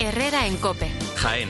Herrera en COPE. Jaén.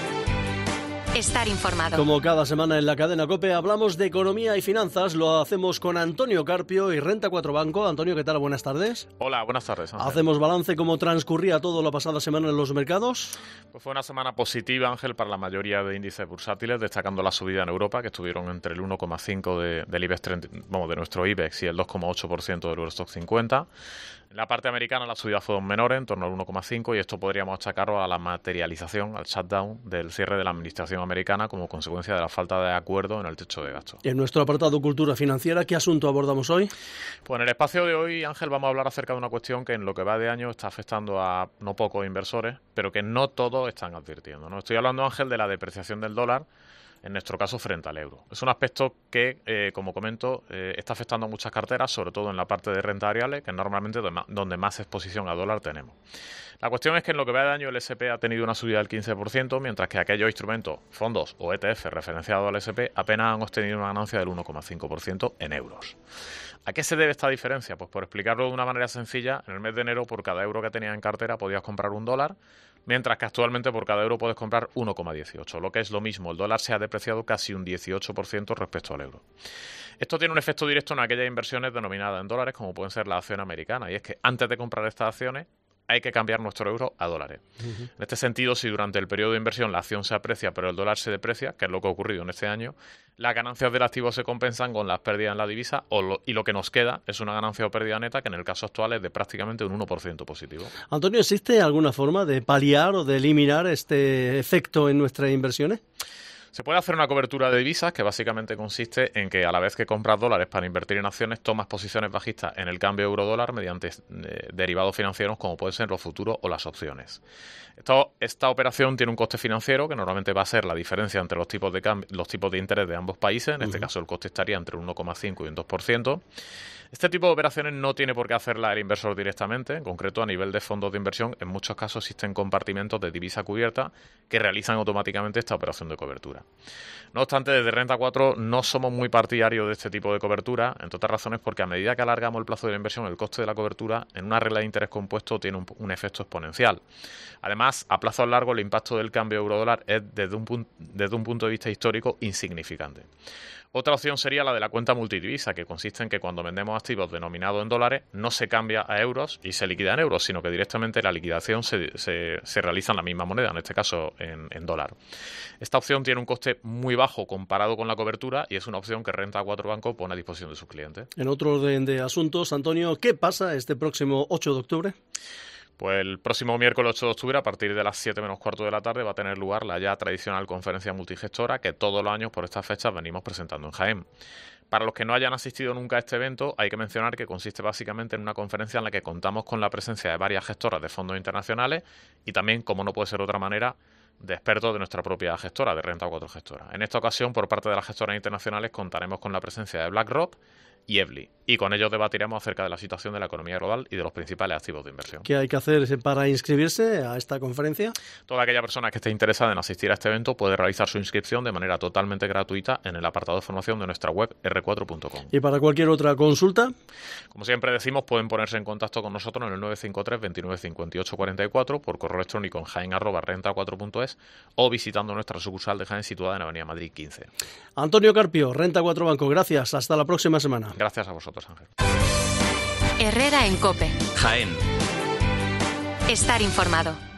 Estar informado. Como cada semana en la cadena COPE hablamos de economía y finanzas, lo hacemos con Antonio Carpio y Renta 4 Banco. Antonio, ¿qué tal? Buenas tardes. Hola, buenas tardes, Ángel. Hacemos balance cómo transcurría todo la pasada semana en los mercados. Pues fue una semana positiva, Ángel, para la mayoría de índices bursátiles, destacando la subida en Europa, que estuvieron entre el 1,5 del IBEX 30, de nuestro IBEX y el 2,8% del Eurostock 50. En la parte americana la subida fue menor, en torno al 1,5, y esto podríamos achacarlo a la materialización, al shutdown del cierre de la administración americana como consecuencia de la falta de acuerdo en el techo de gasto. En nuestro apartado Cultura Financiera, ¿qué asunto abordamos hoy? Pues en el espacio de hoy, Ángel, vamos a hablar acerca de una cuestión que en lo que va de año está afectando a no pocos inversores, pero que no todos están advirtiendo, ¿no? Estoy hablando, Ángel, de la depreciación del dólar, en nuestro caso frente al euro. Es un aspecto que, como comento, está afectando a muchas carteras, sobre todo en la parte de renta variable, que es normalmente donde más exposición a dólar tenemos. La cuestión es que en lo que va de año el S&P ha tenido una subida del 15%, mientras que aquellos instrumentos, fondos o ETF referenciados al S&P apenas han obtenido una ganancia del 1,5% en euros. ¿A qué se debe esta diferencia? Pues por explicarlo de una manera sencilla, en el mes de enero por cada euro que tenías en cartera podías comprar $1, mientras que actualmente por cada euro puedes comprar 1,18, lo que es lo mismo, el dólar se ha depreciado casi un 18% respecto al euro. Esto tiene un efecto directo en aquellas inversiones denominadas en dólares, como pueden ser la acción americana, y es que antes de comprar estas acciones hay que cambiar nuestro euro a dólares. En este sentido, si durante el periodo de inversión la acción se aprecia pero el dólar se deprecia, que es lo que ha ocurrido en este año, las ganancias del activo se compensan con las pérdidas en la divisa y lo que nos queda es una ganancia o pérdida neta que en el caso actual es de prácticamente un 1% positivo. Antonio, ¿existe alguna forma de paliar o de eliminar este efecto en nuestras inversiones? Se puede hacer una cobertura de divisas que básicamente consiste en que a la vez que compras dólares para invertir en acciones, tomas posiciones bajistas en el cambio euro-dólar mediante derivados financieros como pueden ser los futuros o las opciones. Esta operación tiene un coste financiero que normalmente va a ser la diferencia entre los tipos de interés de ambos países. En este caso el coste estaría entre un 1,5 y un 2%. Este tipo de operaciones no tiene por qué hacerla el inversor directamente. En concreto, a nivel de fondos de inversión, en muchos casos existen compartimentos de divisa cubierta que realizan automáticamente esta operación de cobertura. No obstante, desde Renta 4 no somos muy partidarios de este tipo de cobertura, entre otras razones porque a medida que alargamos el plazo de la inversión, el coste de la cobertura en una regla de interés compuesto tiene un efecto exponencial. Además, a plazo largo, el impacto del cambio euro-dólar es desde un punto de vista histórico insignificante. Otra opción sería la de la cuenta multidivisa, que consiste en que cuando vendemos activos denominados en dólares no se cambia a euros y se liquida en euros, sino que directamente la liquidación se realiza en la misma moneda, en este caso en dólar. Esta opción tiene un coste muy bajo comparado con la cobertura y es una opción que Renta 4 Banco pone a disposición de sus clientes. En otro orden de asuntos, Antonio, ¿qué pasa este próximo 8 de octubre? Pues el próximo miércoles 8 de octubre, a partir de las 7 menos cuarto de la tarde, va a tener lugar la ya tradicional conferencia multigestora que todos los años por estas fechas venimos presentando en Jaén. Para los que no hayan asistido nunca a este evento, hay que mencionar que consiste básicamente en una conferencia en la que contamos con la presencia de varias gestoras de fondos internacionales y también, como no puede ser de otra manera, de expertos de nuestra propia gestora, de Renta 4 Gestora. En esta ocasión, por parte de las gestoras internacionales, contaremos con la presencia de BlackRock y Evli, y con ellos debatiremos acerca de la situación de la economía global y de los principales activos de inversión. ¿Qué hay que hacer para inscribirse a esta conferencia? Toda aquella persona que esté interesada en asistir a este evento puede realizar su inscripción de manera totalmente gratuita en el apartado de formación de nuestra web r4.com. ¿Y para cualquier otra consulta? Como siempre decimos, pueden ponerse en contacto con nosotros en el 953 29 58 44 por correo electrónico en jaen@renta4.es o visitando nuestra sucursal de Jaén situada en Avenida Madrid 15. Antonio Carpio, Renta 4 Banco, gracias. Hasta la próxima semana. Gracias a vosotros, Ángel. Herrera en COPE. Jaén. Estar informado.